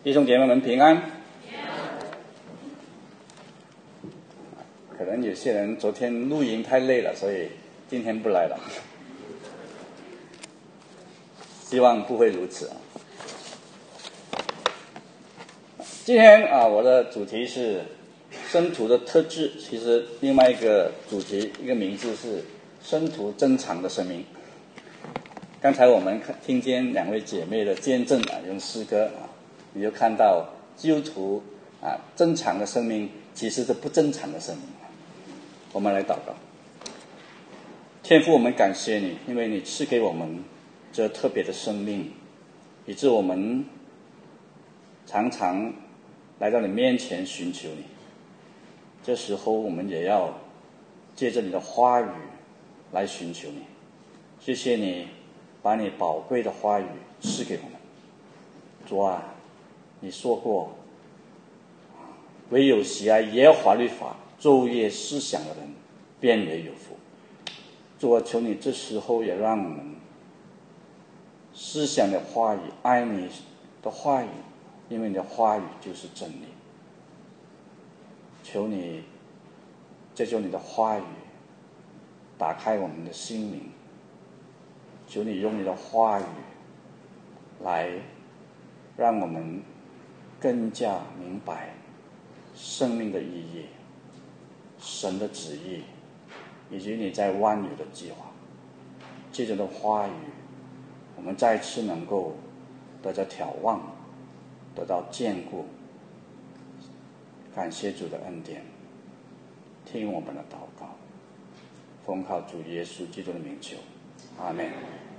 弟兄姐妹们平安。可能有些人昨天露营太累了，所以今天不来了。希望不会如此啊。今天我的主题是生徒的特质，其实另外一个主题一个名字是生徒珍藏的生命。刚才我们听见两位姐妹的见证用诗歌你就看到基督徒珍藏的生命其实是不珍藏的生命。我们来祷告。天父，我们感谢你，因为你赐给我们这特别的生命，以致我们常常来到你面前寻求你。这时候我们也要借着你的话语来寻求你。谢谢你把你宝贵的话语赐给我们。主啊，你说过，唯有喜爱耶和华律法昼夜思想的人便为有福。主啊，求你这时候也让我们思想的话语，爱你的话语，因为你的话语就是真理。求你借助你的话语打开我们的心灵，求你用你的话语来让我们更加明白生命的意义，神的旨意，以及你在万有的计划。借着的话语，我们再次能够得到眺望，得到坚固。感谢主的恩典，听我们的祷告，奉靠主耶稣基督的名求，阿们。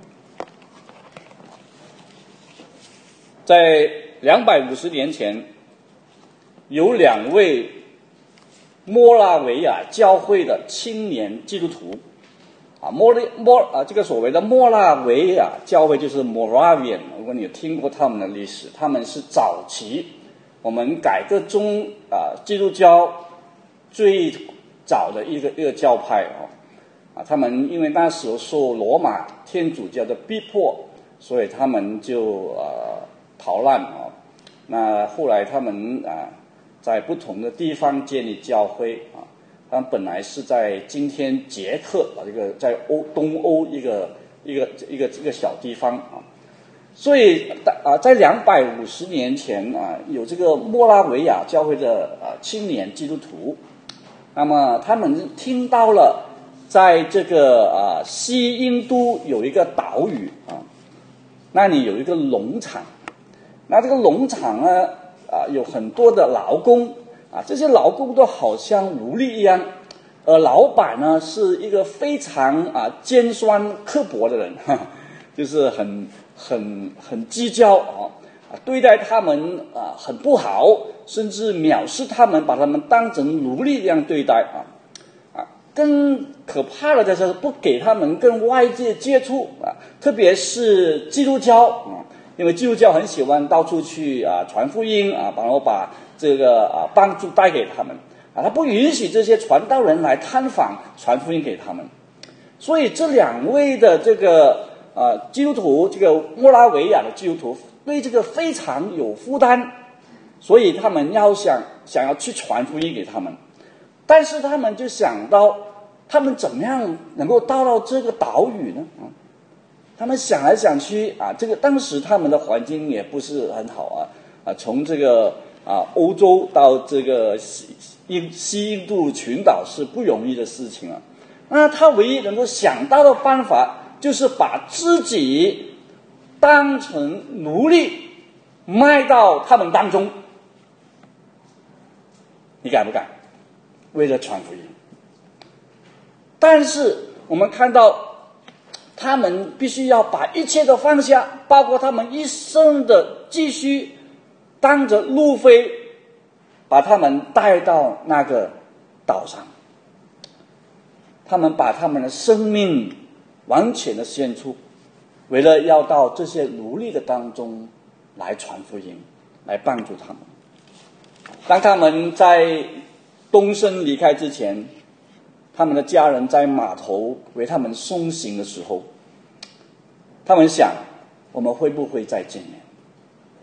在250年前，有两位摩拉维亚教会的青年基督徒这个所谓的摩拉维亚教会就是 Moravian。 如果你有听过他们的历史，他们是早期我们改革中基督教最早的一个教派他们因为那时候受罗马天主教的逼迫，所以他们就逃难那后来他们在不同的地方建立教会他们本来是在今天捷克这个在东欧一个小地方所以在250年前有这个摩拉维亚教会的青年基督徒，那么他们听到了在这个西印度有一个岛屿那里有一个农场，那这个农场呢有很多的劳工这些劳工都好像奴隶一样，而老板呢是一个非常尖酸刻薄的人就是很计较对待他们很不好，甚至藐视他们，把他们当成奴隶一样对待更可怕的就是不给他们跟外界接触特别是基督教因为基督教很喜欢到处去传福音然后把这个帮助带给他们他不允许这些传道人来探访传福音给他们。所以这两位的这个基督徒，这个摩拉维亚的基督徒对这个非常有负担，所以他们想要去传福音给他们。但是他们就想到他们怎么样能够到这个岛屿呢他们想来想去这个当时他们的环境也不是很好从这个欧洲到这个西印度群岛是不容易的事情那他唯一能够想到的办法就是把自己当成奴隶卖到他们当中。你敢不敢？为了传福音。但是我们看到他们必须要把一切都放下，包括他们一生的积蓄，当着路费把他们带到那个岛上。他们把他们的生命完全的献出，为了要到这些奴隶的当中来传福音，来帮助他们。当他们在东升离开之前，他们的家人在码头为他们送行的时候，他们想我们会不会再见面？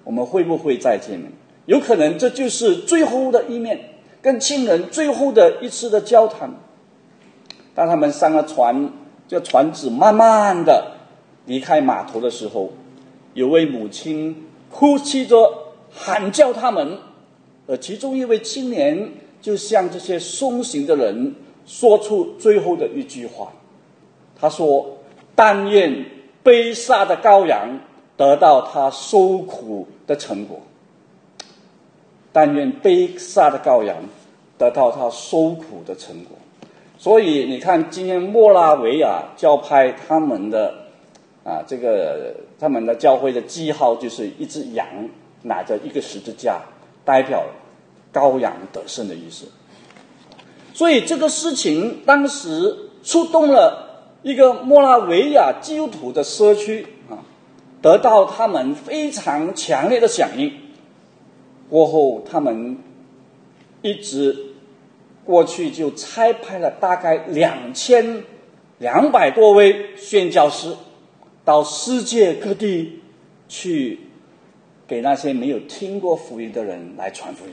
我们会不会再见面？有可能这就是最后的一面，跟亲人最后的一次的交谈。当他们上了船，这船只慢慢的离开码头的时候，有位母亲哭泣着喊叫他们，而其中一位青年就向这些送行的人说出最后的一句话，他说：但愿被杀的羔羊得到他受苦的成果，但愿被杀的羔羊得到他受苦的成果。所以你看，今天莫拉维亚教派他们的他们的教会的记号就是一只羊拿着一个十字架，代表羔羊得胜的意思。所以这个事情当时触动了一个莫拉维亚基督徒的社区得到他们非常强烈的响应。过后他们一直过去就差派了大概2200多位宣教师到世界各地去给那些没有听过福音的人来传福音。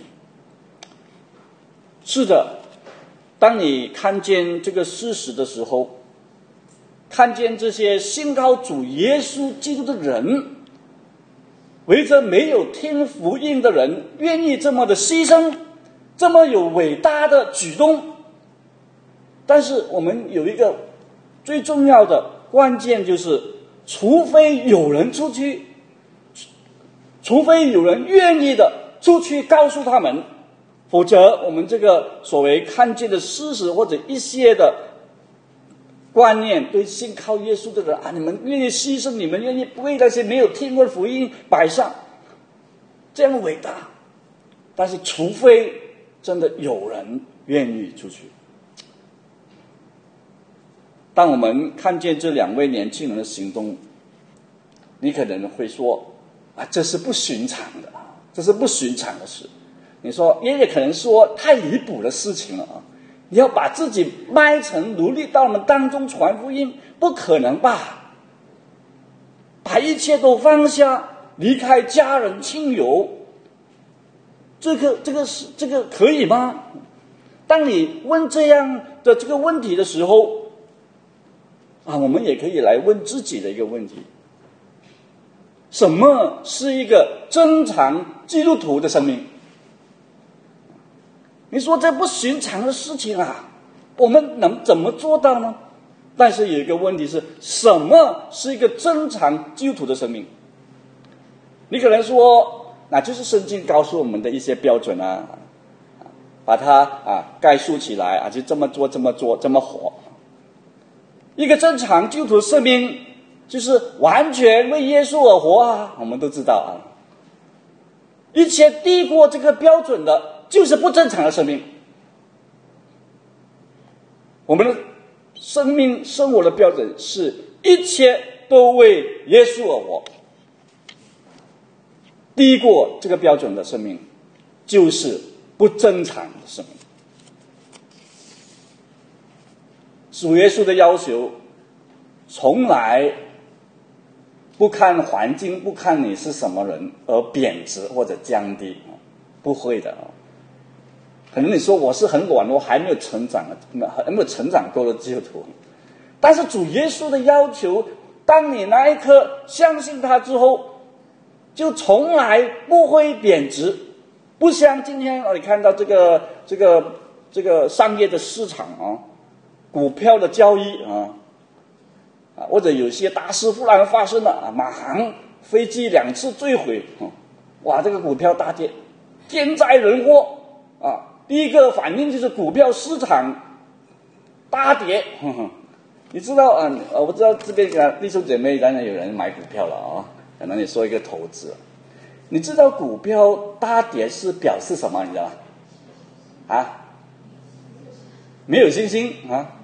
是的，当你看见这个事实的时候，看见这些信靠主耶稣基督的人，为着没有听福音的人愿意这么的牺牲，这么有伟大的举动。但是我们有一个最重要的关键，就是除非有人愿意的出去告诉他们，否则我们这个所谓看见的事实或者一些的观念，对信靠耶稣的人你们愿意牺牲，你们愿意为那些没有听过福音摆上，这样伟大。但是除非真的有人愿意出去。当我们看见这2位年轻人的行动，你可能会说这是不寻常的，这是不寻常的事。你说也可能说太离谱的事情了你要把自己卖成奴隶到我们当中传福音，不可能吧？把一切都放下，离开家人亲友，这个可以吗？当你问这样的这个问题的时候我们也可以来问自己的一个问题：什么是一个正常基督徒的生命？你说这不寻常的事情我们能怎么做到呢？但是有一个问题是，什么是一个正常基督徒的生命？你可能说那就是圣经告诉我们的一些标准把它概述起来就这么做这么做这么活。一个正常基督徒的生命就是完全为耶稣而活我们都知道一切低过这个标准的就是不正常的生命。我们的生命生活的标准是一切都为耶稣而活，低过这个标准的生命就是不正常的生命。主耶稣的要求从来不看环境，不看你是什么人而贬值或者降低，不会的可能你说我是很软弱，还没有成长够的基督徒，但是主耶稣的要求，当你那一刻相信他之后，就从来不会贬值。不像今天你看到这个商业的市场股票的交易或者有些大事忽然发生了马航飞机2次坠毁这个股票大跌，天灾人祸第一个反应就是股票市场大跌你知道我不知道这边弟兄姐妹当然有人买股票了可能你说一个投资，你知道股票大跌是表示什么？你知道吗？没有信心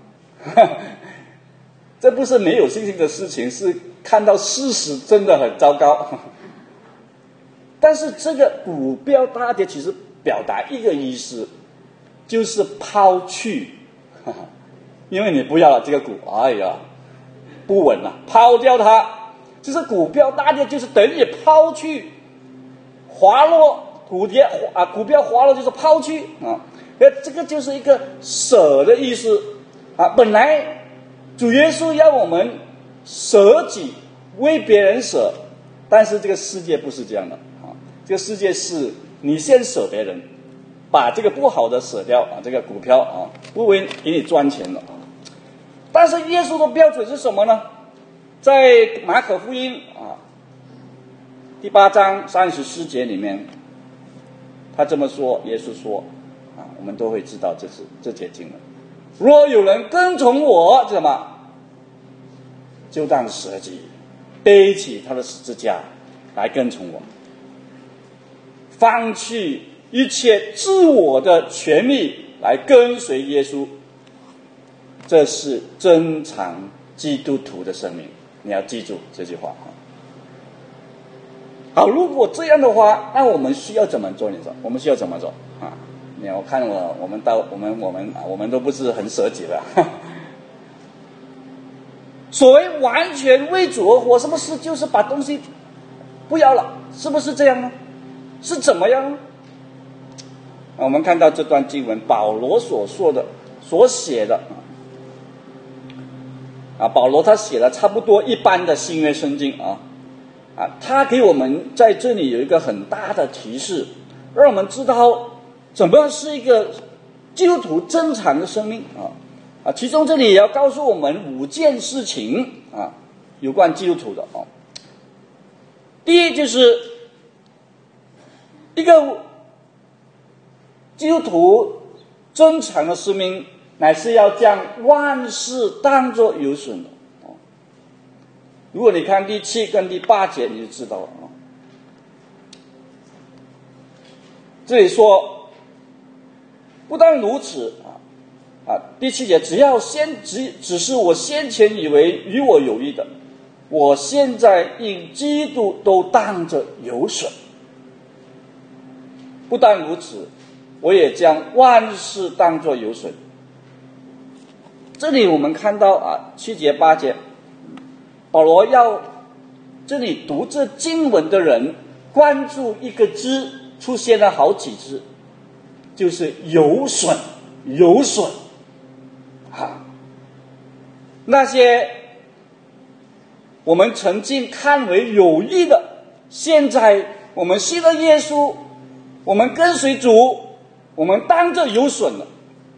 这不是没有信心的事情，是看到事实真的很糟糕但是这个股票大跌其实表达一个意思，就是抛弃因为你不要了这个股不稳了，抛掉它。就是股票大跌就是等于抛弃滑落，股票滑落就是抛弃啊。这个就是一个舍的意思啊。本来主耶稣要我们舍己，为别人舍，但是这个世界不是这样的啊。这个世界是你先舍别人，把这个不好的舍掉啊，这个股票啊，不为给你赚钱了啊。但是耶稣的标准是什么呢？在马可福音啊第8章34节里面，他这么说，耶稣说啊，我们都会知道这节经文。若有人跟从我，什么？就当舍己，背起他的十字架来跟从我，放弃一切自我的权利来跟随耶稣。这是真常基督徒的生命，你要记住这句话。好，如果这样的话，那我们需要怎么做？你说我们需要怎么做啊？我看我们都不是很舍己的。所谓完全为主而活，是不是就是把东西不要了？是不是这样呢？是怎么样呢？我们看到这段经文，保罗所写的啊，保罗他写了差不多一般的新约圣经啊，他给我们在这里有一个很大的提示，让我们知道怎么样是一个基督徒正常的生命啊。其中这里也要告诉我们5件事情啊，有关基督徒的啊。第一，就是一个基督徒正常的生命，乃是要将万事当作有损的。如果你看第7跟第8节，你就知道了啊。这里说，不但如此第7节，只是我先前以为与我有益的，我现在因基督都当着有损。不但如此，我也将万事当作有损。这里我们看到7节8节，保罗要这里读这经文的人关注一个字，出现了好几字，就是有损，有损那些我们曾经看为有益的，现在我们信了耶稣，我们跟随主，我们当着有损了。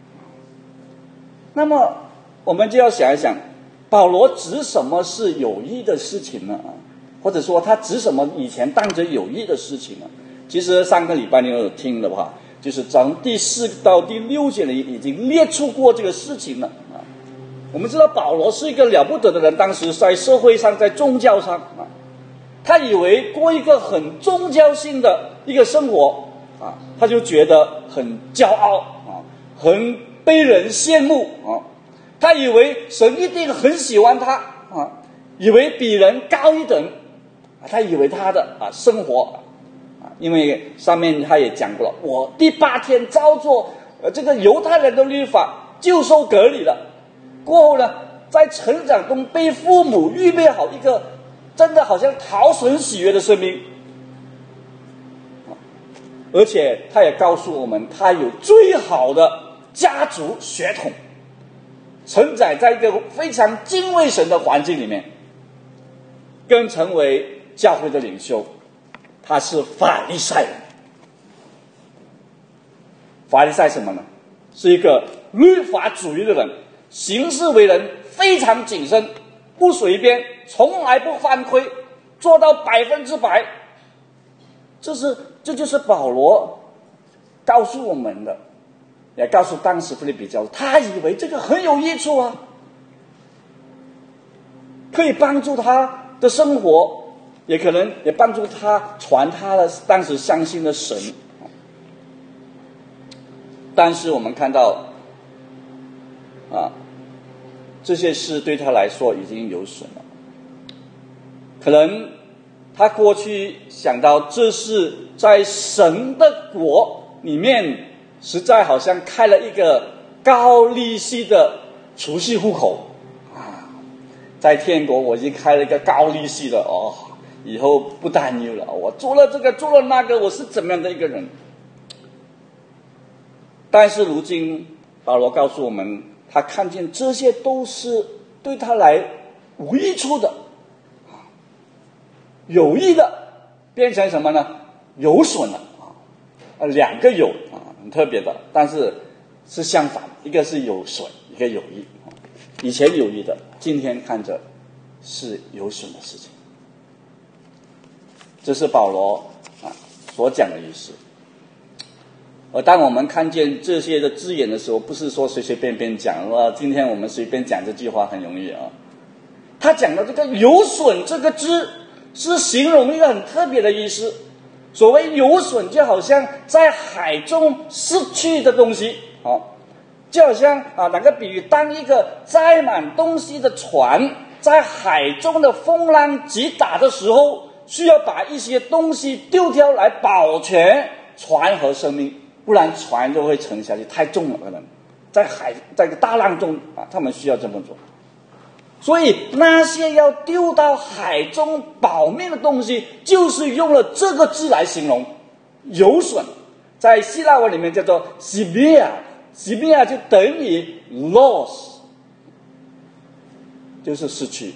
那么我们就要想一想，保罗指什么是有益的事情呢？或者说他指什么以前当着有益的事情呢？其实上个礼拜你有听的话，就是从第4到第6节里已经列出过这个事情了我们知道保罗是一个了不得的人，当时在社会上，在宗教上他以为过一个很宗教性的一个生活他就觉得很骄傲很被人羡慕他以为神一定很喜欢他以为比人高一等他以为他的生活因为上面他也讲过了，我第8天照做这个犹太人的律法就受隔离了，过后呢，在成长中被父母预备好一个真的好像讨神喜悦的生命，而且他也告诉我们，他有最好的家族血统，承载在一个非常敬畏神的环境里面，更成为教会的领袖。他是法利赛人。法利赛什么呢？是一个律法主义的人，行事为人非常谨慎，不随便，从来不犯规，做到100%。这就是保罗告诉我们的，也告诉当时腓立比教会，他以为这个很有益处可以帮助他的生活，也可能也帮助他传他的当时相信的神。但是我们看到这些事对他来说已经有损了，可能他过去想到这是在神的国里面实在好像开了一个高利息的储蓄户口在天国我已经开了一个高利息的以后不担忧了，我做了这个做了那个，我是怎么样的一个人。但是如今保罗告诉我们，他看见这些都是对他来无益处的，有益的变成什么呢？有损了两个有很特别的，但是是相反，一个是有损，一个有益。以前有益的，今天看着是有损的事情。这是保罗所讲的意思。而当我们看见这些的字眼的时候，不是说随随便便讲，今天我们随便讲这句话很容易他讲的这个有损这个字是形容一个很特别的意思。所谓有损，就好像在海中失去的东西就好像哪个比喻，当一个载满东西的船在海中的风浪击打的时候，需要把一些东西丢掉来保全船和生命，不然船就会沉下去，太重了可能在个大浪中他们需要这么做。所以那些要丢到海中保命的东西，就是用了这个字来形容有损。在希腊文里面叫做 Sibia 就等于 loss， 就是失去。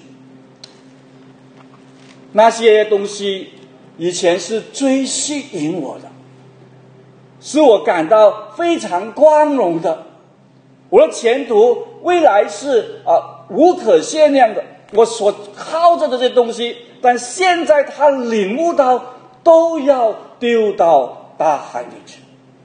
那些东西以前是最吸引我的，使我感到非常光荣的，我的前途未来是无可限量的，我所靠着的这些东西，但现在他领悟到都要丢到大海里去，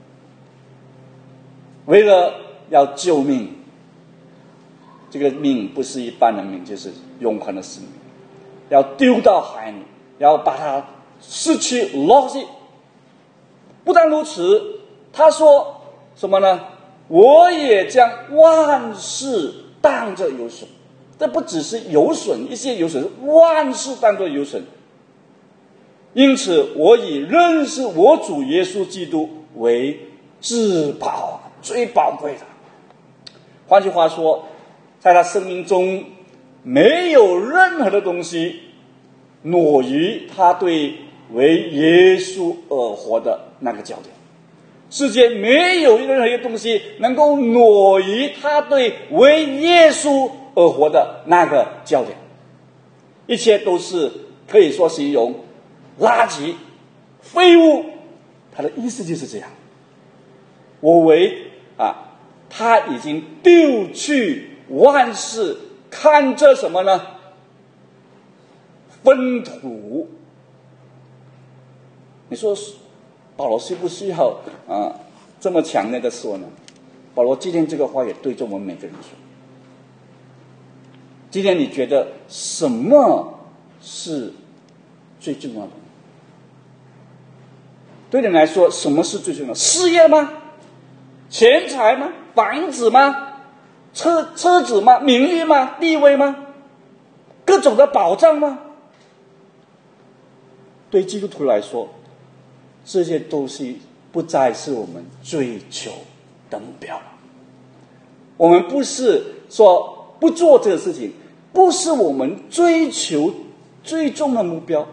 为了要救命。这个命不是一般的命，就是永恒的生命，要丢到海里，要把它失去 loss。 不但如此，他说什么呢？我也将万事当作有损。这不只是有损，一些有损，万事当作有损。因此我以认识我主耶稣基督为至宝，最宝贵的。换句话说，在他生命中没有任何的东西挪于他对为耶稣而活的那个焦点。世界没有任何一个东西能够挪于他对为耶稣而活的那个焦点，一切都是可以说形容垃圾废物。他的意思就是这样，我为他已经丢去万事，看这什么呢？粪土。你说保罗需不需要这么强烈的说呢？保罗今天这个话也对着我们每个人说。今天你觉得什么是最重要的？对你来说，什么是最重要的？事业吗？钱财吗？房子吗？车子吗？名誉吗？地位吗？各种的保障吗？对基督徒来说，这些东西不再是我们追求的目标了。我们不是说不做这个事情，不是我们追求最终的目标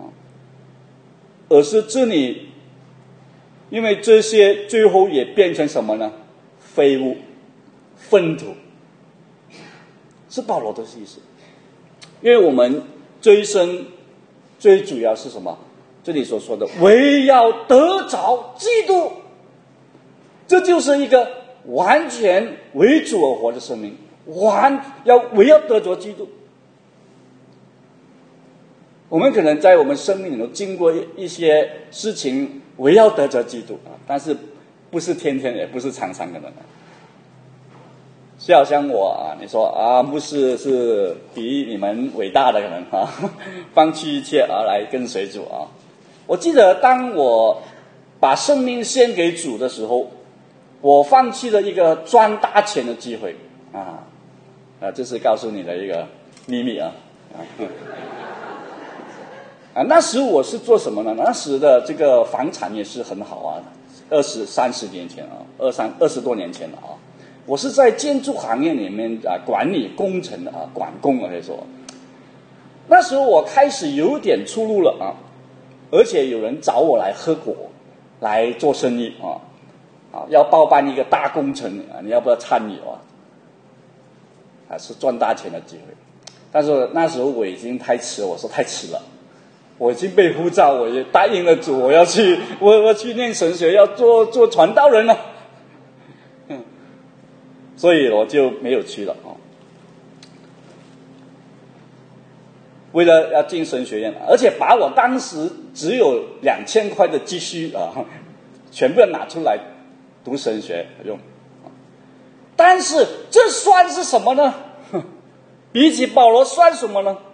而是这里，因为这些最后也变成什么呢？废物、粪土，是保罗的意思。因为我们这一生最主要是什么？这里所说的唯要得着基督，这就是一个完全为主而活的生命，唯要得着基督。我们可能在我们生命里头经过一些事情，唯要得着基督但是不是天天，也不是常常的人就好像我你说牧师是比你们伟大的人放弃一切来跟随主我记得当我把生命献给主的时候，我放弃了一个赚大钱的机会这是告诉你的一个秘密那时我是做什么呢？那时的这个房产也是很好20-30年前20多年前了我是在建筑行业里面管理工程管工可以说那时候我开始有点出路了啊，而且有人找我来合伙来做生意要包办一个大工程你要不要参与是赚大钱的机会。但是那时候我已经太迟了，我说太迟了，我已经被呼召，我也答应了主，我要去念神学，要做传道人了，所以我就没有去了为了要进神学院，而且把我当时只有2000块的积蓄全部要拿出来读神学用。但是这算是什么呢？比起保罗算什么呢？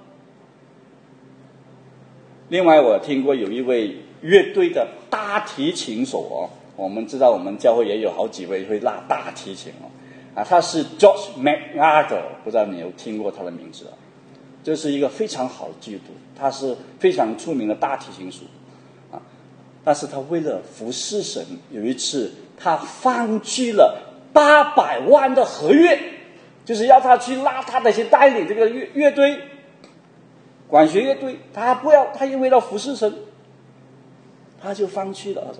另外我听过有一位乐队的大提琴手我们知道我们教会也有好几位会拉大提琴他是 George MacArthur， 不知道你有听过他的名字这是一个非常好的基督徒，他是非常出名的大提琴手但是他为了服侍神，有一次他放弃了800万的合约，就是要他去拉他的去带领这个乐队管弦乐队，他不要，他因为要服侍神，他就放弃了。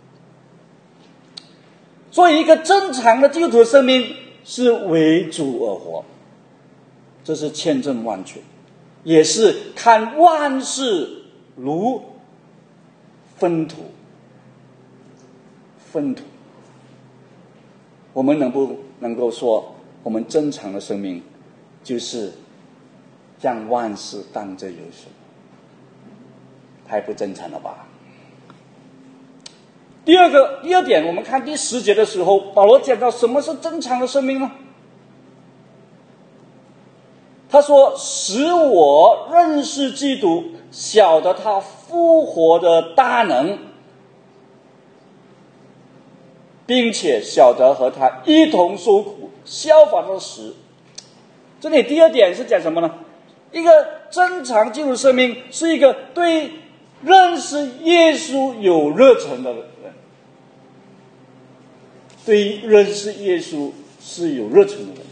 所以一个正常的基督徒的生命是为主而活，这是千真万确，也是看万事如粪土。我们能不能够说我们正常的生命就是将万事当作有水？太不正常了吧。第二点，我们看第10节的时候，保罗讲到什么是正常的生命呢？他说，使我认识基督，晓得他复活的大能，并且晓得和他一同受苦，效法他的死。这里第2点是讲什么呢？一个正常基督徒生命是一个对认识耶稣有热忱的人，对认识耶稣是有热忱的人。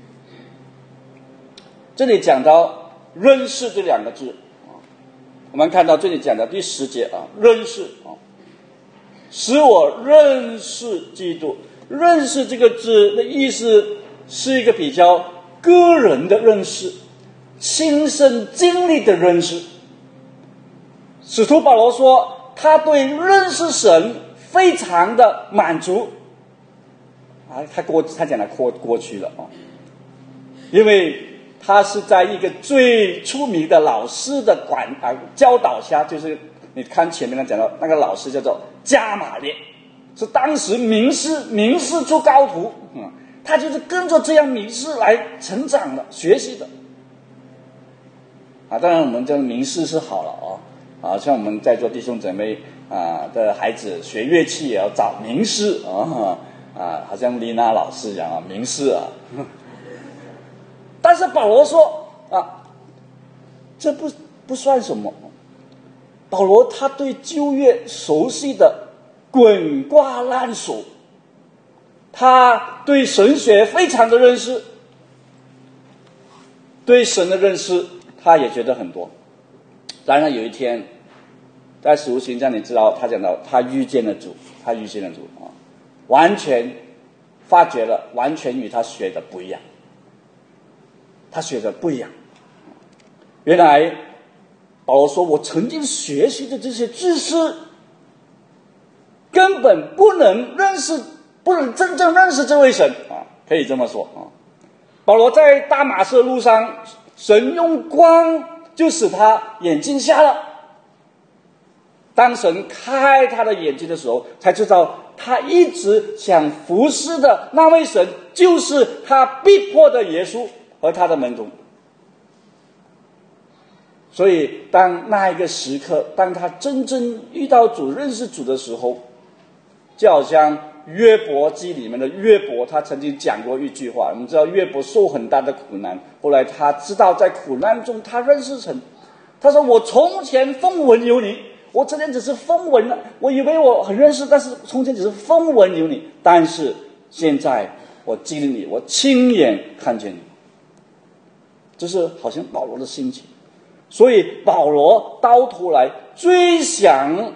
这里讲到认识这2个字我们看到这里讲到第10节认识使我认识基督。认识这个字的意思是一个比较个人的认识，亲身经历的认识。使徒保罗说他对认识神非常的满足他讲的过去了因为他是在一个最出名的老师的教导下，就是你看前面讲到那个老师叫做加马列，是当时名师出高徒他就是跟着这样名师来成长的，学习的当然我们这名师是好了像我们在座弟兄姊妹的孩子学乐器也要找名师好像丽娜老师一样名师但是保罗说这不算什么。保罗他对旧约熟悉的滚瓜烂熟，他对神学非常的认识，对神的认识他也觉得很多。当然有一天在使徒行传你知道他讲到他遇见了主完全发觉了完全与他学的不一样，他学的不一样。原来保罗说我曾经学习的这些知识根本不能真正认识这位神可以这么说保罗在大马色路上，神用光就使他眼睛瞎了，当神开他的眼睛的时候，才知道他一直想服侍的那位神就是他逼迫的耶稣和他的门徒。所以当那一个时刻，当他真正遇到主认识主的时候，就好像约伯记里面的约伯，他曾经讲过一句话，我们知道约伯受很大的苦难，后来他知道在苦难中他认识神，他说我从前风闻有你，我从前只是风闻了，我以为我很认识，但是从前只是风闻有你，但是现在我经历你，我亲眼看见你。这是好像保罗的心情。 所以保罗到头来最想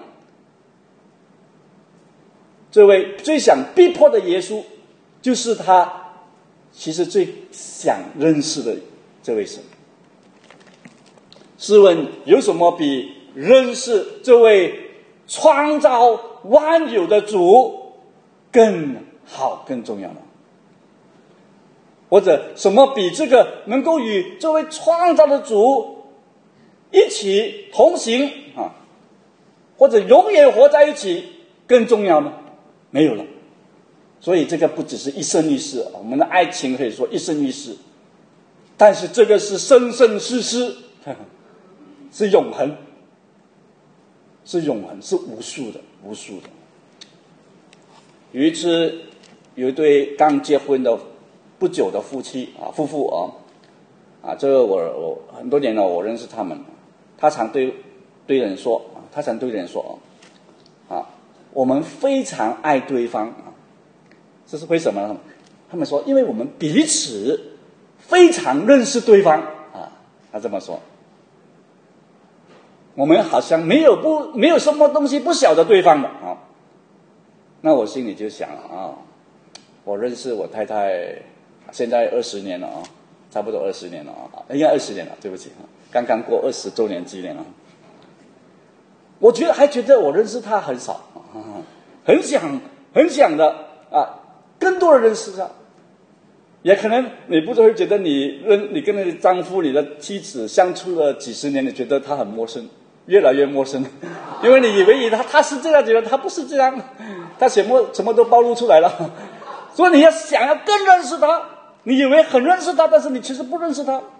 逼迫的耶稣，就是他其实最想认识的这位神。试问有什么比认识这位创造万有的主更好更重要呢？或者什么比这个能够与这位创造的主一起同行啊，或者永远活在一起更重要呢？没有了。所以这个不只是一生一世，我们的爱情可以说一生一世，但是这个是生生世世，是永恒，是永恒，是无数的。有一次，有一对刚结婚的不久的夫妇这个我很多年了，我认识他们，他常对人说我们非常爱对方这是为什么呢？他们说，因为我们彼此非常认识对方他这么说。我们好像没有什么东西不晓得对方的那我心里就想了我认识我太太现在20年了差不多20年了应该20年了，对不起刚刚过20周年纪念了。我还觉得我认识她很少很想的更多的认识她。也可能你不会觉得你跟你的丈夫、你的妻子相处了几十年，你觉得她很陌生，越来越陌生，因为你以为他是这样，觉得他不是这样，他什么都暴露出来了，所以你想要更认识他，你以为很认识他，但是你其实不认识他。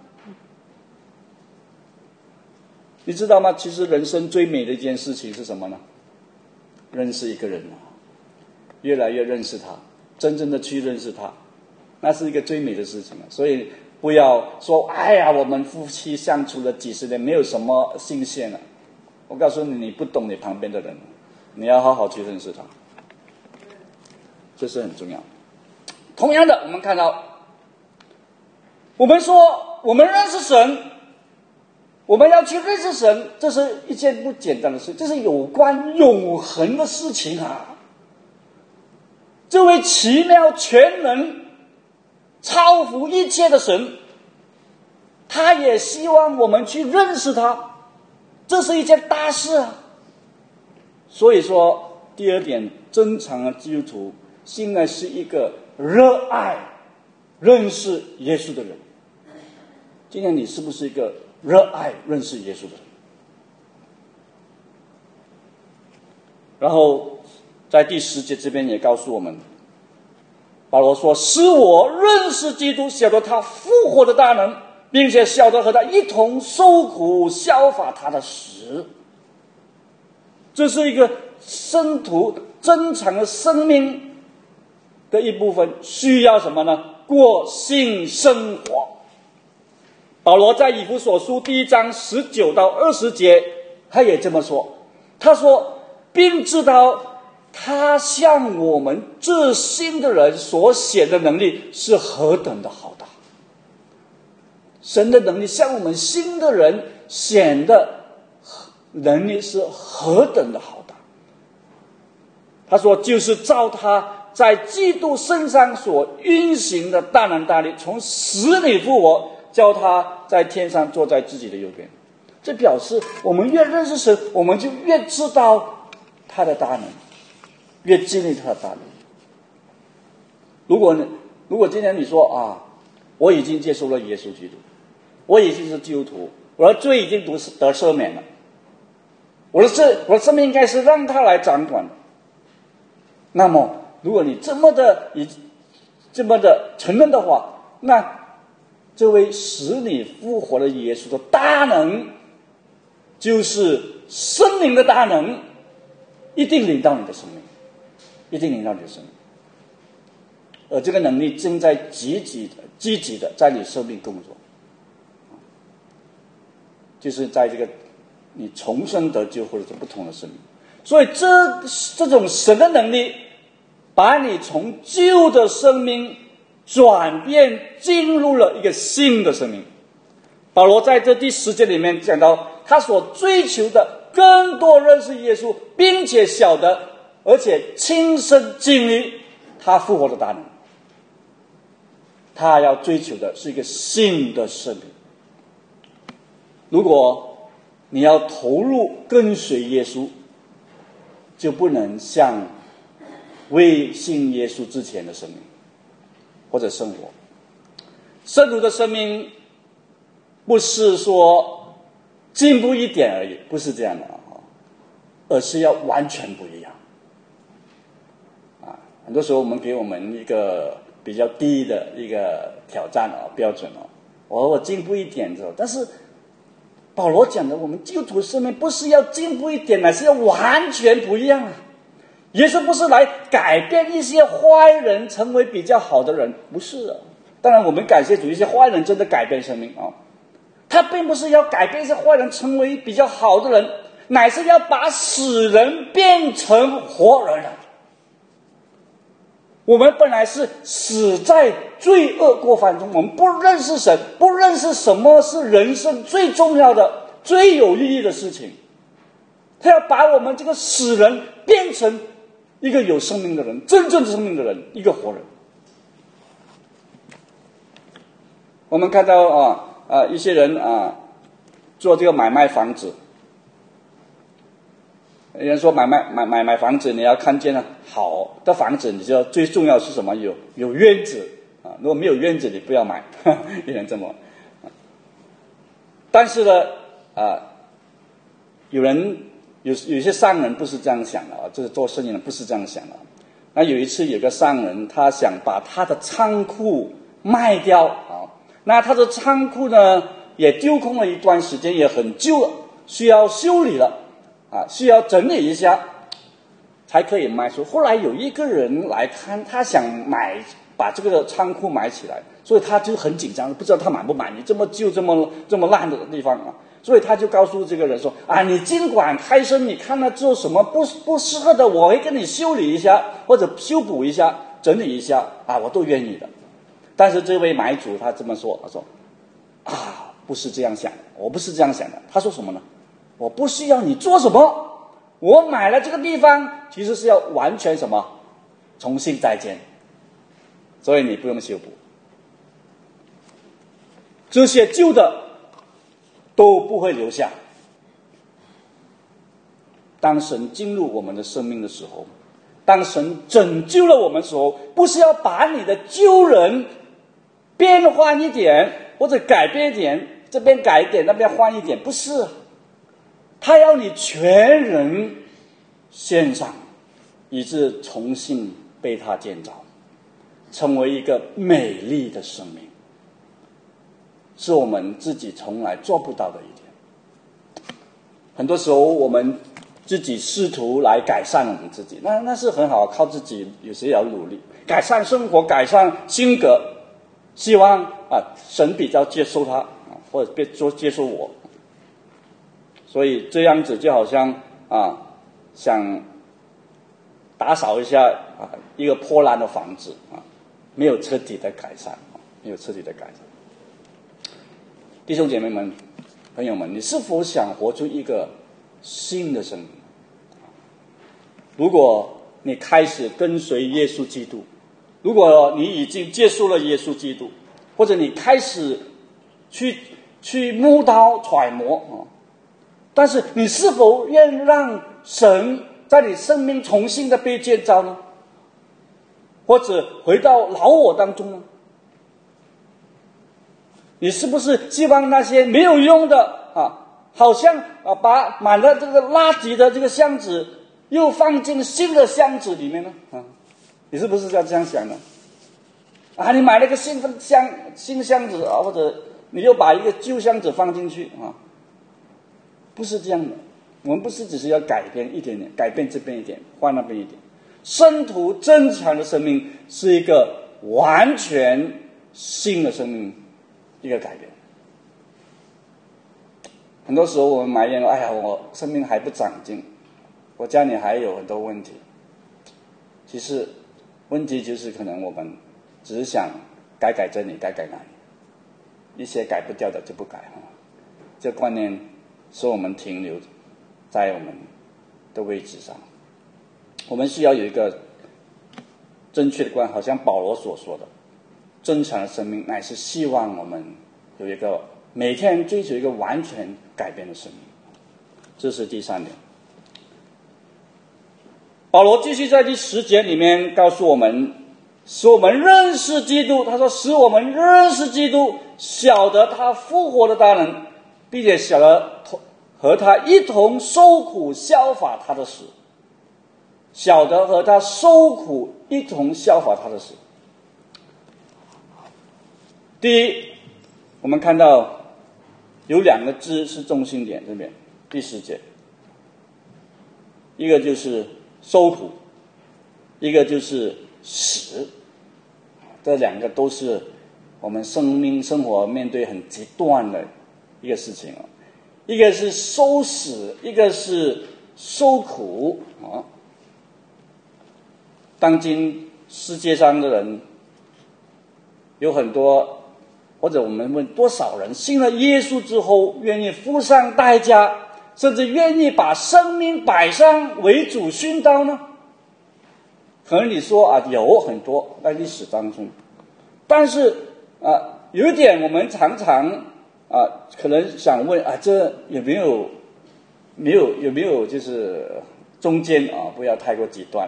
你知道吗？其实人生最美的一件事情是什么呢？认识一个人越来越认识他，真正的去认识他，那是一个最美的事情所以不要说我们夫妻相处了几十年没有什么新鲜了。我告诉你，你不懂你旁边的人，你要好好去认识他，这是很重要。同样的，我们看到，我们说我们认识神，我们要去认识神，这是一件不简单的事，这是有关永恒的事情这位奇妙全能超乎一切的神，他也希望我们去认识他，这是一件大事所以说第二点，真诚的基督徒现在是一个热爱认识耶稣的人。今天你是不是一个热爱认识耶稣的人？然后在第10节这边也告诉我们，保罗说，使我认识基督，晓得他复活的大能，并且晓得和他一同受苦，效法他的死。这是一个圣徒真诚的生命的一部分，需要什么呢？过性生活。保罗在以弗所书1章19到20节，他也这么说，他说，并知道他向我们这信的人所显的能力是何等的好大。神的能力向我们信的人显的能力是何等的好大。他说，就是照他在基督身上所运行的大能大力，从死里复活，叫他在天上坐在自己的右边。这表示我们越认识神，我们就越知道他的大能，越经历他的大能。如果今天你说我已经接受了耶稣基督，我已经是基督徒，我的罪已经得赦免了，我的生命应该是让他来掌管的。那么如果你这么的承认的话，那这位使你复活的耶稣的大能，就是圣灵的大能，一定领到你的生命，一定领到你的生命。而这个能力正在积极的在你生命工作，就是在这个你重生得救或者是不同的生命。所以这种神的能力，把你从旧的生命转变进入了一个新的生命。 保罗在这第10节里面讲到，他所追求的更多认识耶稣，并且晓得，而且亲身经历他复活的大能。他要追求的是一个新的生命。如果你要投入跟随耶稣，就不能像未信耶稣之前的生命或者生活。圣徒的生命不是说进步一点而已，不是这样的，而是要完全不一样。很多时候我们给我们一个比较低的一个挑战标准我进步一点之后，但是保罗讲的，我们基督徒生命不是要进步一点，乃是要完全不一样啊！耶稣不是来改变一些坏人成为比较好的人，不是啊。当然我们感谢主，一些坏人真的改变生命他并不是要改变一些坏人成为比较好的人，乃是要把死人变成活人了。我们本来是死在罪恶过犯中，我们不认识神，不认识什么是人生最重要的、最有意义的事情。他要把我们这个死人变成一个有生命的人，真正生命的人，一个活人。我们看到一些人做这个买卖房子，有人说买房子，你要看见好的房子，你就要最重要是什么？有院子如果没有院子，你不要买。有人这么但是呢有些商人不是这样想的就是做生意人不是这样想的。那有一次有个商人，他想把他的仓库卖掉那他的仓库呢也丢空了一段时间，也很旧了，需要修理了需要整理一下才可以卖出。后来有一个人来看，他想把这个仓库买起来，所以他就很紧张，不知道他买不买，你这么旧这么烂的地方所以他就告诉这个人说你尽管开声，你看他做什么不适合的，我会跟你修理一下，或者修补一下，整理一下我都愿意的。但是这位买主他这么说，他说不是这样想的，我不是这样想的。他说什么呢？我不需要你做什么，我买了这个地方其实是要完全什么重新再建，所以你不用修补，这些旧的都不会留下。当神进入我们的生命的时候，当神拯救了我们的时候，不是要把你的旧人变换一点或者改变一点，这边改一点那边换一点，不是，他要你全人献上，以致重新被他建造，成为一个美丽的生命，是我们自己从来做不到的一点。很多时候我们自己试图来改善我们自己，那是很好，靠自己，有时也要努力改善生活，改善性格，希望神比较接受他或者接受我。所以这样子就好像想打扫一下一个破烂的房子没有彻底的改善，没有彻底的改善。弟兄姐妹们、朋友们，你是否想活出一个新的生命？如果你开始跟随耶稣基督，如果你已经接受了耶稣基督，或者你开始去摸刀揣摩但是你是否愿让神在你生命重新的被建造呢？或者回到老我当中呢？你是不是希望那些没有用的好像把满了这个垃圾的这个箱子又放进新的箱子里面呢？你是不是要这样想呢？你买了个新箱子或者你又把一个旧箱子放进去不是这样的。我们不是只是要改变一点点，改变这边一点，换那边一点。圣徒正常的生命是一个完全新的生命，一个改变。很多时候我们埋怨我生命还不长进，我家里还有很多问题。其实问题就是可能我们只是想改这里，改那里，一些改不掉的就不改这观念使我们停留在我们的位置上。我们需要有一个正确的观，好像保罗所说的，真诚的生命乃是希望我们有一个每天追求一个完全改变的生命。这是第三点。保罗继续在第10节里面告诉我们，使我们认识基督。他说，使我们认识基督，晓得他复活的大能，并且晓得和他一同受苦效法他的死。晓得和他受苦一同效法他的死。第一，我们看到有2个字是中心点，这边第10节，一个就是受苦，一个就是死。这2个都是我们生活面对很极端的一个事情，一个是受死，一个是受苦。当今世界上的人有很多，或者我们问多少人信了耶稣之后愿意付上代价，甚至愿意把生命摆上为主殉道呢？可能你说有很多在历史当中，但是有一点我们常常可能想问这有没有就是中间不要太过极端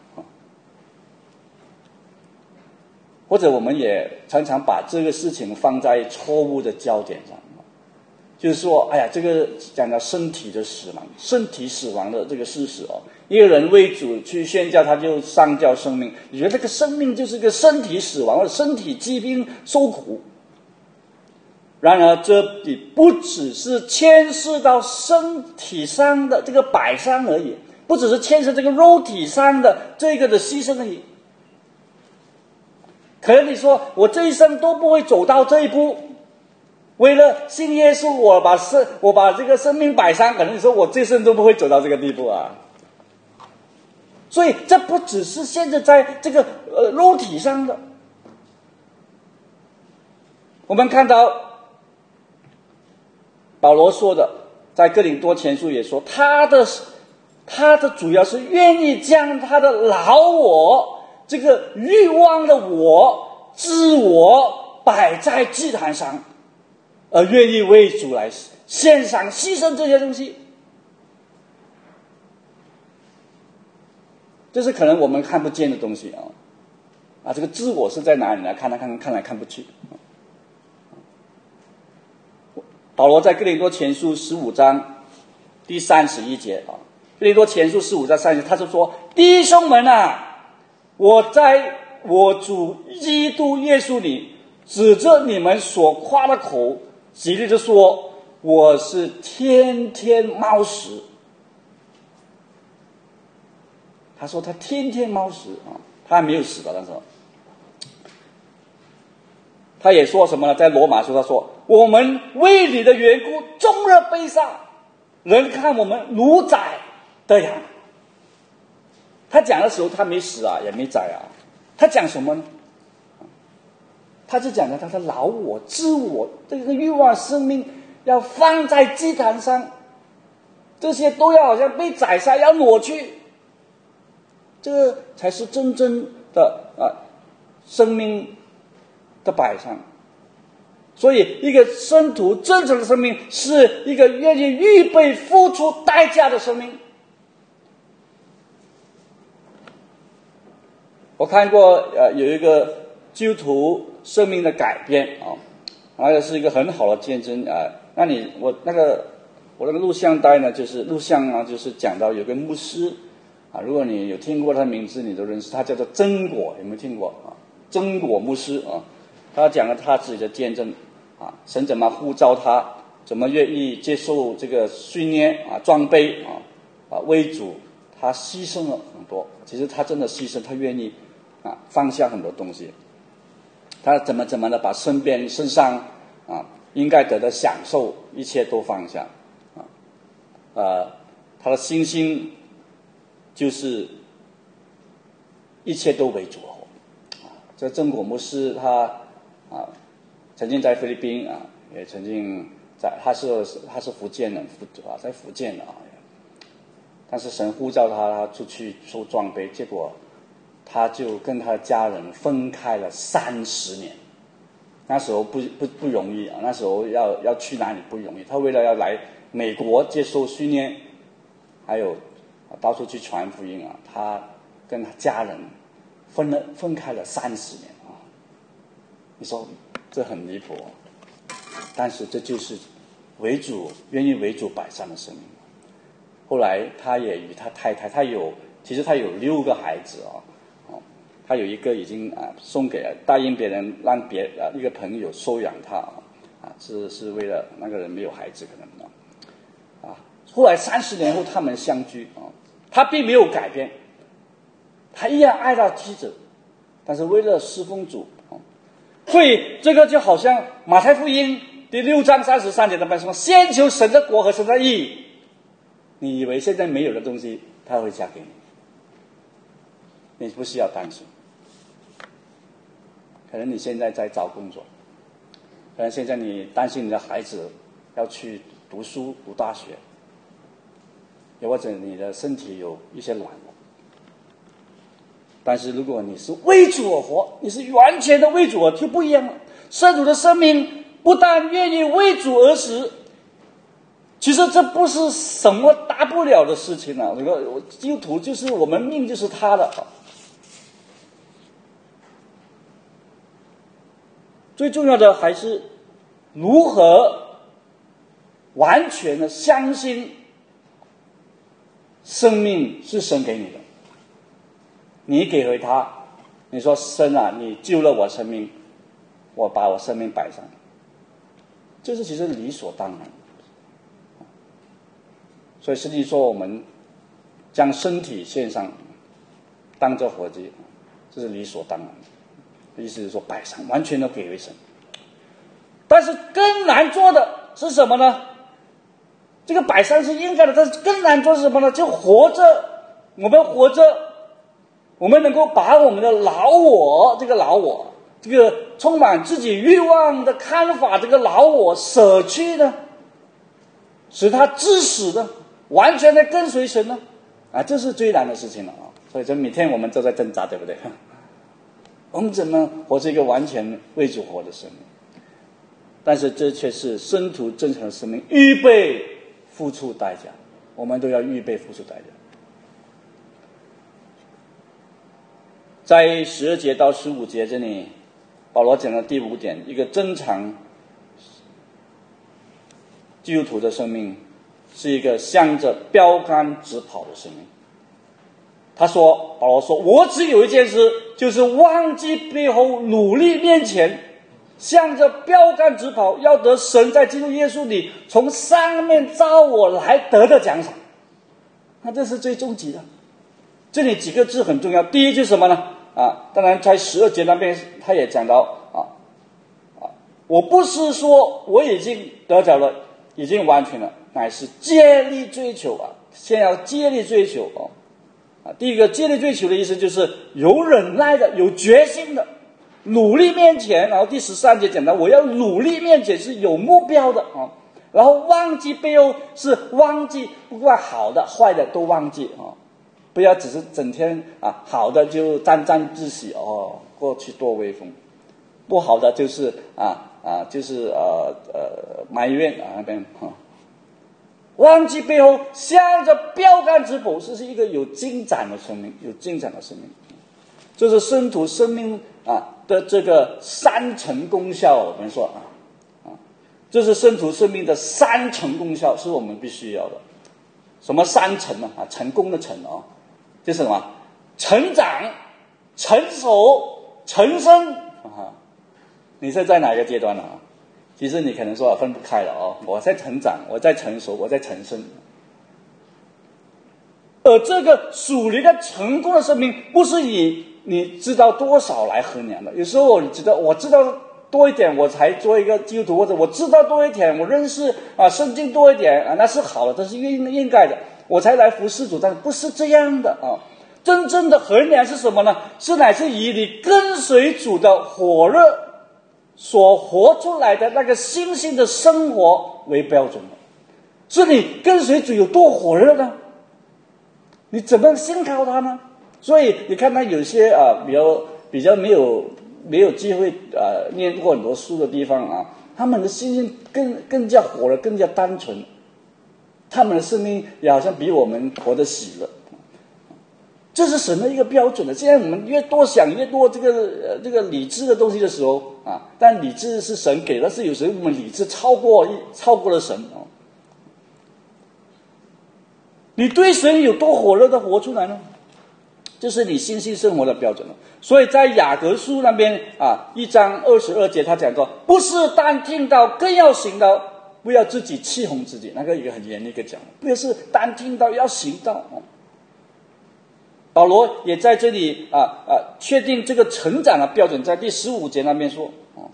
或者我们也常常把这个事情放在错误的焦点上，就是说这个讲到身体的死亡，身体死亡的这个事实一个人为主去宣教，他就上交生命，你觉得这个生命就是一个身体死亡或者身体疾病受苦。然而这里不只是牵涉到身体上的这个摆上而已，不只是牵涉这个肉体上的这个的牺牲而已。可能你说我这一生都不会走到这一步，为了信耶稣我把这个生命摆上，可能你说我这一生都不会走到这个地步所以这不只是限制在这个肉体上的。我们看到保罗说的，在哥林多前书也说，他的主要是愿意将他的老我，这个欲望的我、自我摆在祭坛上，而愿意为主来献上牺牲这些东西。这是可能我们看不见的东西这个自我是在哪里呢？看来看不去。保罗在哥林多前书15章第31节哥林多前书15章31节，他就说：弟兄们我在我主基督耶稣里指着你们所夸的口，极力的说，我是天天冒死。他说他天天冒死他还没有死的那时候。他也说什么呢？在罗马书他说，我们为你的缘故终日悲伤，人看我们如宰的羊。他讲的时候他没死也没宰他讲什么呢？他是讲的他的老我、自我这个欲望生命要放在祭坛上，这些都要好像被宰杀，要挪去，这才是真正的生命的摆上。所以一个圣徒真正的生命是一个愿意预备付出代价的生命。我看过有一个基督徒生命的改变那个是一个很好的见证我那个录像带呢，就是录像就是讲到有个牧师如果你有听过他的名字你都认识，他叫做真果，有没有听过真果牧师他讲了他自己的见证神怎么呼召他，怎么愿意接受这个训练装备为主，他牺牲了很多。其实他真的牺牲，他愿意放下很多东西。他怎么的把身上应该得的享受一切都放下他的信心就是一切都为主这真果牧师他曾经在菲律宾也曾经他是福建人，在福建的啊。但是神呼召他出去收装备，结果他就跟他的家人分开了30年。那时候不容易啊，那时候要去哪里不容易。他为了要来美国接受训练，还有到处去传福音啊，他跟他家人分开了30年啊。你说这很离谱，但是这就是愿意为主摆上的生命。后来他也与他太太，其实他有6个孩子啊。他有一个已经送给了，答应别人让一个朋友收养他是为了那个人没有孩子可能后来30年后他们相聚他并没有改变，他依然爱他妻子，但是为了侍奉主所以这个就好像马太福音第6章33节的本说，先求神的国和神的义，你以为现在没有的东西他会加给你，你不需要担心。可能你现在在找工作，可能现在你担心你的孩子要去读书读大学，又或者你的身体有一些软弱。但是如果你是为主而活，你是完全的为主而，就不一样了。圣徒的生命不但愿意为主而死，其实这不是什么大不了的事情啊。基督徒就是我们命就是他的。最重要的还是如何完全的相信生命是神给你的，你给回他，你说神啊，你救了我生命，我把我生命摆上，这是其实理所当然。所以圣经说我们将身体献上当作活祭，这是理所当然的，意思是说摆上完全的给为神。但是更难做的是什么呢？这个摆上是应该的，但是更难做是什么呢？就我们活着，我们能够把我们的这个充满自己欲望的看法，这个老我舍去呢，使他致死的完全的跟随神呢这是最难的事情了所以这每天我们都在挣扎，对不对？我们怎么活出一个完全为主活的生命？但是这却是圣徒真诚的生命，预备付出代价，我们都要预备付出代价。在12节到15节这里，保罗讲的第5点，一个正常基督徒的生命是一个向着标杆直跑的生命。保罗说，我只有一件事，就是忘记背后，努力面前，向着标杆直跑，要得神在基督耶稣里从上面召我来得的奖赏。那这是最终极的。这里几个字很重要，第一就是什么呢？当然在12节那边他也讲到我不是说我已经得着了，已经完全了，乃是竭力追求先要竭力追求第一个竭力追求的意思就是有忍耐的，有决心的，努力面前。然后第13节讲到我要努力面前，是有目标的然后忘记背后，是忘记不管好的坏的都忘记不要只是整天好的就沾沾自喜过去多威风，不好的就是埋怨那边忘记背后，向着标杆直跑，这是一个有进展的生命，有进展的生命。这是圣徒生命的这个3层功效，我们说这是圣徒生命的3层功效，是我们必须要的。什么3层呢？成功的成就是什么？成长、成熟、成生你是在哪个阶段呢？其实你可能说分不开了我在成长，我在成熟，我在成生。而这个属灵的成功的生命，不是以你知道多少来衡量的。有时候我知道多一点，我才做一个基督徒，或者我知道多一点，我认识圣经多一点那是好的，这是应该的，我才来服侍主。但是不是这样的真正的衡量是什么呢？是乃是以你跟随主的火热所活出来的那个新兴的生活为标准了。所以你跟随主有多火热呢？你怎么信靠他呢？所以你看他有些比较没有机会念过很多书的地方啊，他们的心性更加火热，更加单纯，他们的生命也好像比我们活得喜乐。这是神的一个标准的。现在我们越多想越多这个理智的东西的时候啊，但理智是神给的，但是有时候我们理智超过了神啊。你对神有多火热的活出来呢？这是你信心生活的标准了。所以在雅各书那边1章22节他讲过，不是单听到更要行到，不要自己欺哄自己，那个一个很严的一个讲，不是单听到要行到。保罗也在这里确定这个成长的标准，在第15节那边说，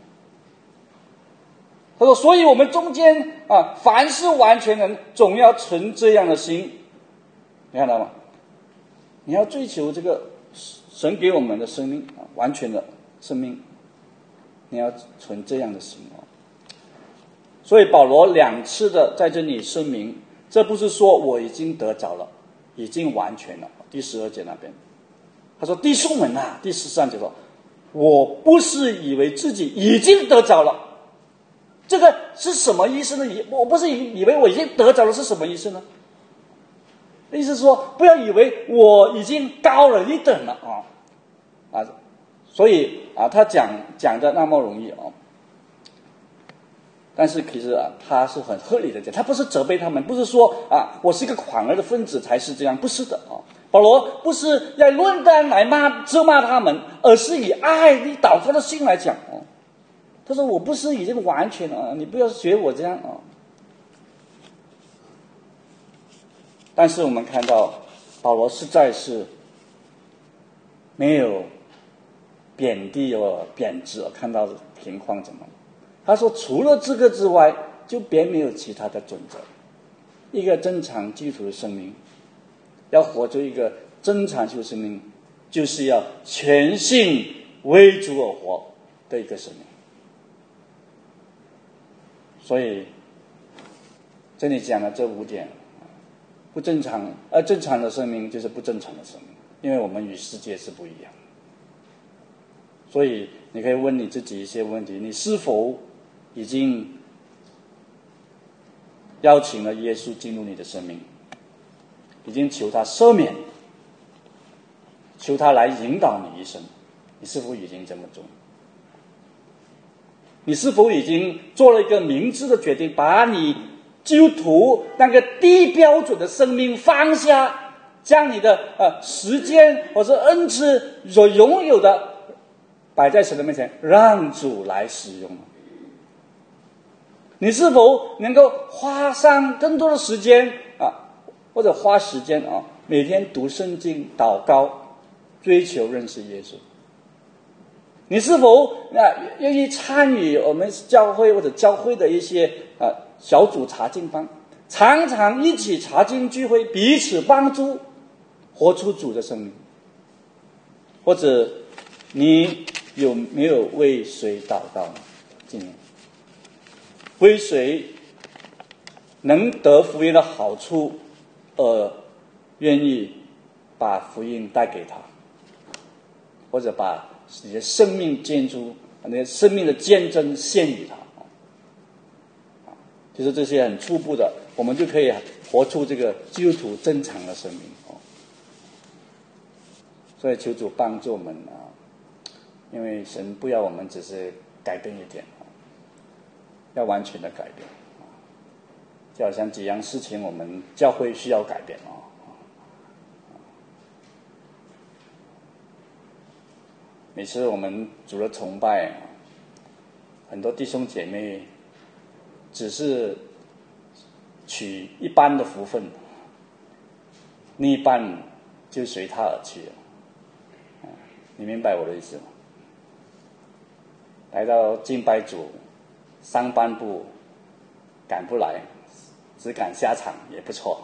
他说，所以我们中间凡是完全人，总要存这样的心。你看到吗？你要追求这个神给我们的生命完全的生命，你要存这样的心。所以保罗2次的在这里声明，这不是说我已经得着了，已经完全了。第12节那边他说，弟兄们啊，第13节说，我不是以为自己已经得着了。这个是什么意思呢？我不是以为我已经得着了是什么意思呢？意思是说，不要以为我已经高了一等了所以他讲的那么容易但是其实他是很合理的讲，他不是责备他们，不是说我是一个狂热的分子才是这样，不是的保罗不是要论断来责骂他们，而是以爱与祷告的心来讲他说我不是已经完全了你不要学我这样但是我们看到保罗实在是没有贬低贬值看到情况怎么，他说除了这个之外就别没有其他的准则。一个正常基督徒的生命，要活出一个正常基督徒生命，就是要全心为主而活的一个生命。所以这里讲的这5点，不正常正常的生命就是不正常的生命，因为我们与世界是不一样。所以你可以问你自己一些问题，你是否已经邀请了耶稣进入你的生命，已经求他赦免，求他来引导你一生，你是否已经这么做？你是否已经做了一个明智的决定，把你基督徒那个低标准的生命放下，将你的时间或者恩赐所拥有的摆在神的面前，让主来使用？你是否能够花上更多的时间或者花时间每天读圣经、祷告，追求认识耶稣？你是否愿意参与我们教会或者教会的一些小组查经班，常常一起查经聚会，彼此帮助，活出主的生命？或者你有没有为谁祷告呢？今年为谁能得福音的好处愿意把福音带给他，或者把你的生命建筑，你的生命的见证献给他？其实这些很初步的，我们就可以活出这个基督徒正常的生命所以求主帮助我们因为神不要我们只是改变一点要完全的改变就好像几样事情我们教会需要改变每次我们主的崇拜很多弟兄姐妹只是取一半的福分，另一半就随他而去了你明白我的意思吗？来到敬拜主上半部赶不来，只赶下场也不错，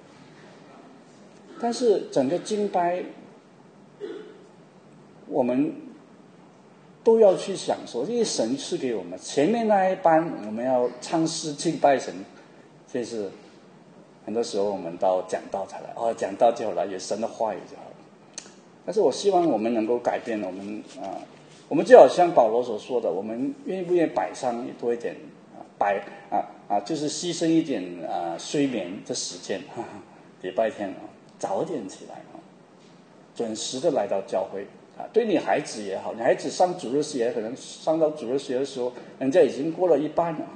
但是整个敬拜我们都要去享受，因为神赐给我们前面那一班我们要唱诗敬拜神，这是很多时候我们到讲道才来，讲道就好了，有神的话语就好了。但是我希望我们能够改变，我们就好像保罗所说的，我们愿不愿意摆上多一点就是牺牲一点睡眠的时间，礼拜天早点起来准时的来到教会对你孩子也好，你孩子上主日学可能上到主日学的时候，人家已经过了一半了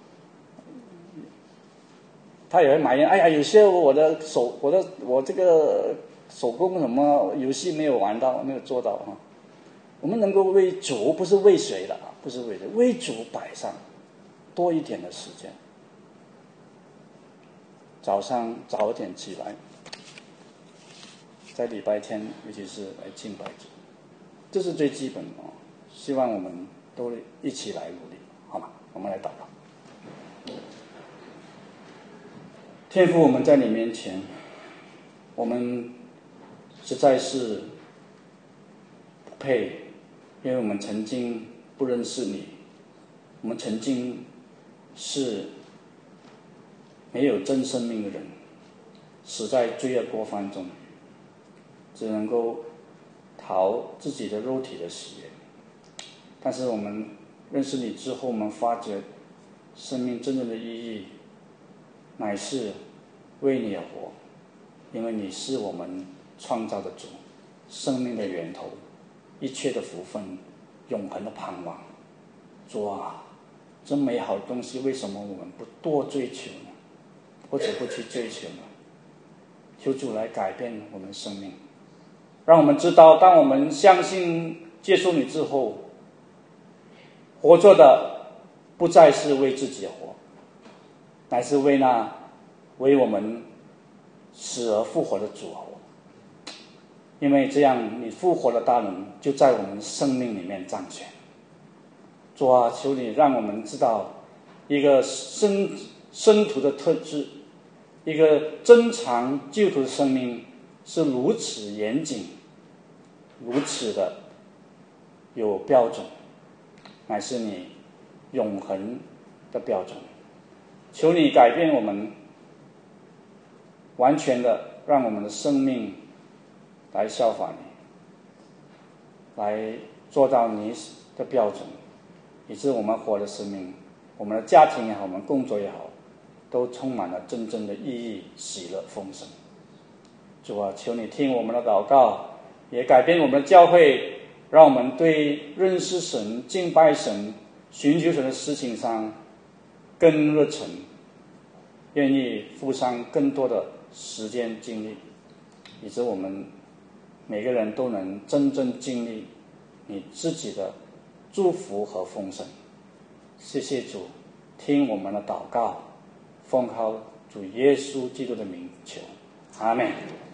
他也会埋怨，哎呀，有些我这个手工什么游戏没有玩到，没有做到我们能够为主，不是为谁的不是为谁，为主摆上多一点的时间，早上早点起来，在礼拜天尤其是来敬拜主，这是最基本的希望我们都一起来努力，好吗？我们来祷告。天父，我们在你面前，我们实在是不配，因为我们曾经不认识你，我们曾经是没有真生命的人，死在罪恶过犯中，只能够讨自己的肉体的喜悦。但是我们认识你之后，我们发觉生命真正的意义乃是为你而活，因为你是我们创造的主，生命的源头，一切的福分，永恒的盼望。主啊，这美好的东西为什么我们不多追求呢？或者不去追求呢？求主来改变我们生命，让我们知道，当我们相信接受你之后，活着的不再是为自己活，乃是为我们死而复活的主活。因为这样，你复活的大能就在我们生命里面掌权。主啊，求你让我们知道一个生徒的特质，一个珍藏基督徒的生命是如此严谨，如此的有标准，乃是你永恒的标准。求你改变我们，完全的让我们的生命来效法你，来做到你的标准，以致我们活的生命，我们的家庭也好，我们工作也好，都充满了真正的意义、喜乐、丰盛。主啊，求你听我们的祷告，也改变我们的教会，让我们对认识神、敬拜神、寻求神的事情上更热忱，愿意付上更多的时间精力，以致我们每个人都能真正经历你自己的祝福和丰盛。谢谢主，听我们的祷告，奉靠主耶稣基督的名求，阿们。